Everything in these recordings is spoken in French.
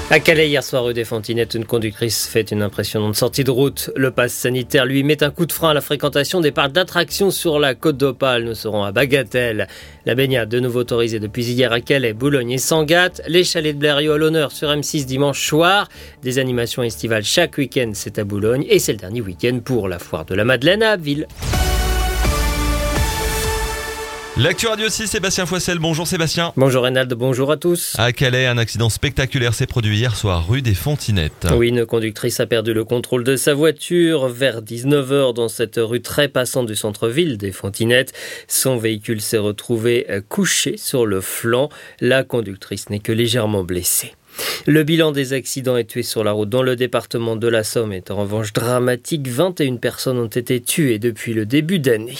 À Calais, hier soir, rue des Fontinettes, une conductrice fait une impressionnante sortie de route. Le pass sanitaire lui met un coup de frein à la fréquentation des parcs d'attractions sur la Côte d'Opale. Nous serons à Bagatelle. La baignade, de nouveau autorisée depuis hier à Calais, Boulogne et Sangatte. Les chalets de Blériot à l'honneur sur M6 dimanche soir. Des animations estivales chaque week-end, c'est à Boulogne. Et c'est le dernier week-end pour la foire de la Madeleine à Abbeville. L'actu Radio 6, Sébastien Foissel. Bonjour Sébastien. Bonjour Reynald, bonjour à tous. À Calais, un accident spectaculaire s'est produit hier soir rue des Fontinettes. Oui, une conductrice a perdu le contrôle de sa voiture vers 19h dans cette rue très passante du centre-ville des Fontinettes. Son véhicule s'est retrouvé couché sur le flanc. La conductrice n'est que légèrement blessée. Le bilan des accidents et tués sur la route dans le département de la Somme est en revanche dramatique. 21 personnes ont été tuées depuis le début d'année.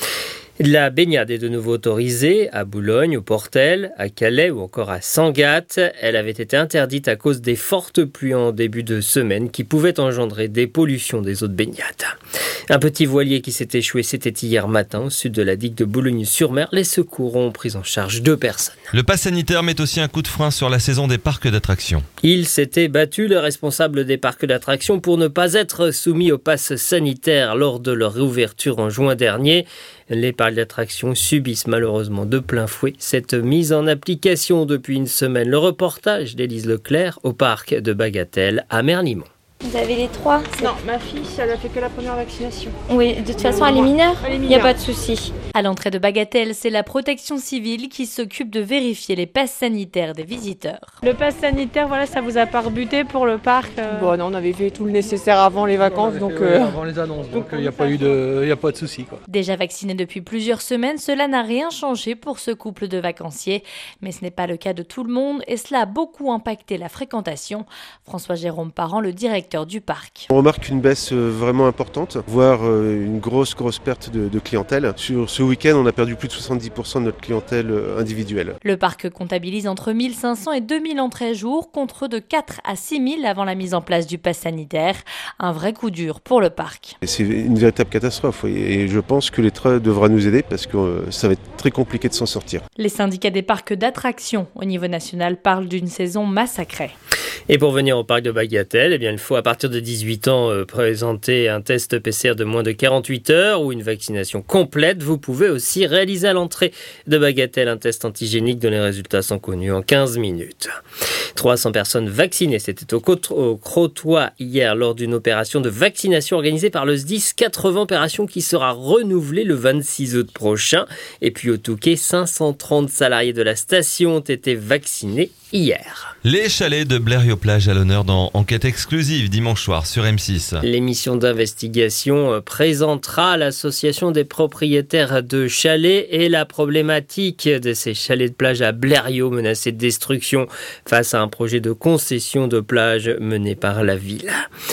La baignade est de nouveau autorisée à Boulogne, au Portel, à Calais ou encore à Sangatte. Elle avait été interdite à cause des fortes pluies en début de semaine qui pouvaient engendrer des pollutions des eaux de baignade. Un petit voilier qui s'est échoué, c'était hier matin au sud de la digue de Boulogne-sur-Mer. Les secours ont pris en charge 2 personnes. Le pass sanitaire met aussi un coup de frein sur la saison des parcs d'attractions. Il s'était battu, le responsable des parcs d'attractions, pour ne pas être soumis au pass sanitaire lors de leur réouverture en juin dernier. Les parcs d'attractions subissent malheureusement de plein fouet cette mise en application depuis une semaine. Le reportage d'Élise Leclerc au parc de Bagatelle à Merlimont. Vous avez les 3 Non, ma fille, elle a fait que la première vaccination. Oui, de toute façon, elle est mineure. Il n'y a pas de souci. À l'entrée de Bagatelle, c'est la protection civile qui s'occupe de vérifier les passes sanitaires des visiteurs. Le pass sanitaire, voilà, ça vous a pas rebuté pour le parc Bon, non, on avait fait tout le nécessaire avant les vacances, avant les annonces, donc il n'y a pas de souci, quoi. Déjà vacciné depuis plusieurs semaines, cela n'a rien changé pour ce couple de vacanciers. Mais ce n'est pas le cas de tout le monde et cela a beaucoup impacté la fréquentation. François-Jérôme Parent, le directeur du parc. On remarque une baisse vraiment importante, voire une grosse perte de clientèle. Sur ce week-end, on a perdu plus de 70% de notre clientèle individuelle. Le parc comptabilise entre 1500 et 2000 entrées jour, contre de 4 à 6000 avant la mise en place du pass sanitaire. Un vrai coup dur pour le parc. Et c'est une véritable catastrophe, oui. Et je pense que l'État devra nous aider parce que ça va être très compliqué de s'en sortir. Les syndicats des parcs d'attractions au niveau national parlent d'une saison massacrée. Et pour venir au parc de Bagatelle, eh bien, il faut à partir de 18 ans présenter un test PCR de moins de 48 heures ou une vaccination complète. Vous pouvez aussi réaliser à l'entrée de Bagatelle un test antigénique dont les résultats sont connus en 15 minutes. 300 personnes vaccinées, c'était au Crotoy hier lors d'une opération de vaccination organisée par le SDIS. 80 opérations qui sera renouvelée le 26 août prochain. Et puis au Touquet, 530 salariés de la station ont été vaccinés hier. Les chalets de Blériot-Plage à l'honneur dans Enquête exclusive dimanche soir sur M6. L'émission d'investigation présentera l'association des propriétaires de chalets et la problématique de ces chalets de plage à Blériot menacés de destruction face à un projet de concession de plage mené par la ville.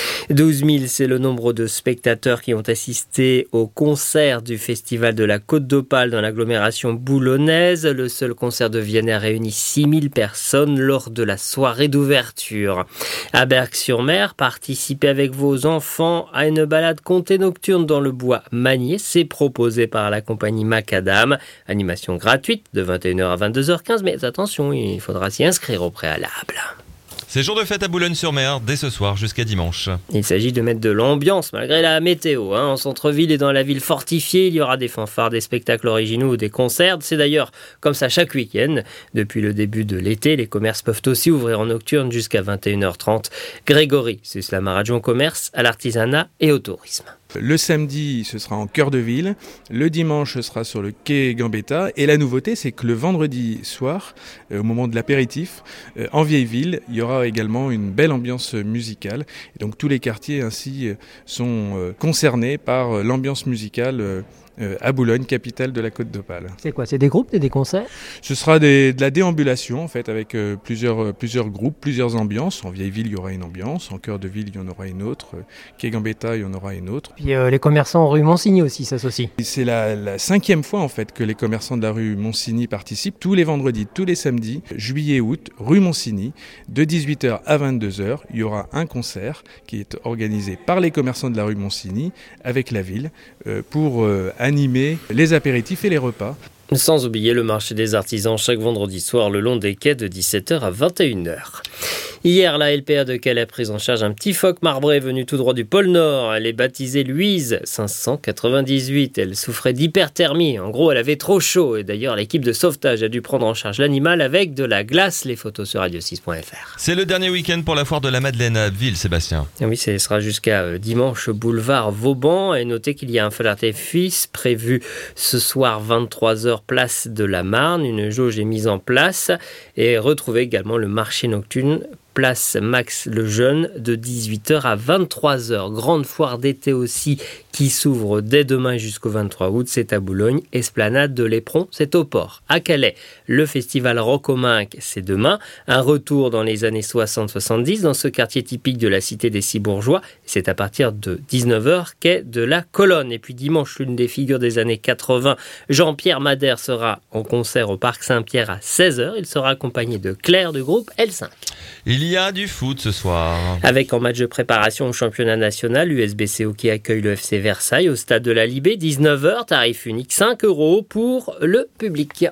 12 000, c'est le nombre de spectateurs qui ont assisté au concert du Festival de la Côte d'Opale dans l'agglomération boulonnaise. Le seul concert de Vienne a réuni 6 000 personnes lors de la soirée d'ouverture. À Berck-sur-Mer, participez avec vos enfants à une balade conté nocturne dans le bois Magnier. C'est proposé par la compagnie Macadam. Animation gratuite de 21h à 22h15, mais attention, il faudra s'y inscrire au préalable. C'est jour de fête à Boulogne-sur-Mer dès ce soir jusqu'à dimanche. Il s'agit de mettre de l'ambiance malgré la météo. En centre-ville et dans la ville fortifiée, il y aura des fanfares, des spectacles originaux ou des concerts. C'est d'ailleurs comme ça chaque week-end. Depuis le début de l'été, les commerces peuvent aussi ouvrir en nocturne jusqu'à 21h30. Grégory, c'est Slamar adjoint commerce à l'artisanat et au tourisme. Le samedi, ce sera en cœur de ville. Le dimanche, ce sera sur le quai Gambetta. Et la nouveauté, c'est que le vendredi soir, au moment de l'apéritif, en vieille ville, il y aura également une belle ambiance musicale. Et donc tous les quartiers ainsi sont concernés par l'ambiance musicale à Boulogne, capitale de la Côte d'Opale. C'est quoi? C'est des groupes, des concerts? Ce sera de la déambulation en fait, avec plusieurs groupes, plusieurs ambiances. En vieille ville, il y aura une ambiance. En cœur de ville, il y en aura une autre. Quai Gambetta, il y en aura une autre. Puis les commerçants rue Monsigny aussi s'associent. C'est la 5e fois en fait que les commerçants de la rue Monsigny participent. Tous les vendredis, tous les samedis, juillet et août, rue Monsigny, de 18h à 22h, il y aura un concert qui est organisé par les commerçants de la rue Monsigny avec la ville pour animer les apéritifs et les repas. Sans oublier le marché des artisans chaque vendredi soir le long des quais de 17h à 21h. Hier, la LPA de Calais a pris en charge un petit phoque marbré venu tout droit du pôle Nord. Elle est baptisée Louise 598. Elle souffrait d'hyperthermie. En gros, elle avait trop chaud. Et d'ailleurs, l'équipe de sauvetage a dû prendre en charge l'animal avec de la glace. Les photos sur radio6.fr. C'est le dernier week-end pour la foire de la Madeleine à Abbeville, Sébastien. Et oui, ce sera jusqu'à dimanche boulevard Vauban. Et notez qu'il y a un feu d'artifice prévu ce soir 23h place de la Marne. Une jauge est mise en place. Et retrouvez également le marché nocturne place Max le Jeune de 18h à 23h. Grande foire d'été aussi qui s'ouvre dès demain jusqu'au 23 août. C'est à Boulogne. Esplanade de l'Éperon, c'est au port. À Calais, le festival Rocominque, c'est demain. Un retour dans les années 60-70 dans ce quartier typique de la cité des Six-Bourgeois. C'est à partir de 19h quai de la Colonne. Et puis dimanche, l'une des figures des années 80, Jean-Pierre Madère sera en concert au Parc Saint-Pierre à 16h. Il sera accompagné de Claire du groupe L5. Il y a du foot ce soir. Avec en match de préparation au championnat national, l'USBC Hockey accueille le FC Versailles au stade de la Libé, 19h, tarif unique 5 € pour le public.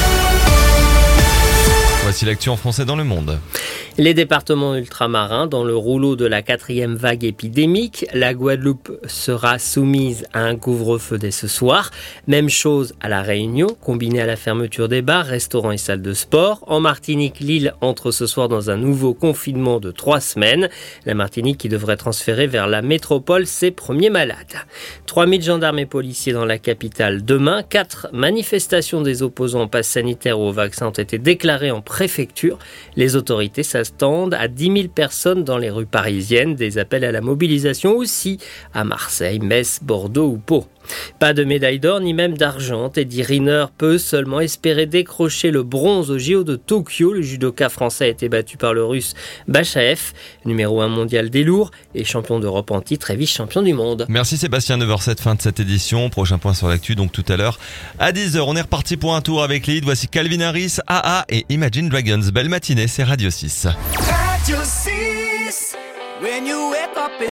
Voici l'actu en français dans le monde. Les départements ultramarins dans le rouleau de la 4e vague épidémique. La Guadeloupe sera soumise à un couvre-feu dès ce soir. Même chose à La Réunion, combiné à la fermeture des bars, restaurants et salles de sport. En Martinique, l'île entre ce soir dans un nouveau confinement de 3 semaines. La Martinique qui devrait transférer vers la métropole ses premiers malades. 3000 gendarmes et policiers dans la capitale demain. 4 manifestations des opposants au pass sanitaire ou au vaccin ont été déclarées en préfecture. Les autorités s'attendent à 10 000 personnes dans les rues parisiennes. Des appels à la mobilisation aussi à Marseille, Metz, Bordeaux ou Pau. Pas de médaille d'or ni même d'argent. Teddy Riner peut seulement espérer décrocher le bronze au JO de Tokyo. Le judoka français a été battu par le russe Bachaev, numéro 1 mondial des lourds et champion d'Europe en titre et vice-champion du monde. Merci Sébastien, 9h07, fin de cette édition. Prochain point sur l'actu, donc tout à l'heure à 10h. On est reparti pour un tour avec les hits. Voici Calvin Harris, AA et Imagine Dragons. Belle matinée, c'est Radio 6. Radio 6, when you wake up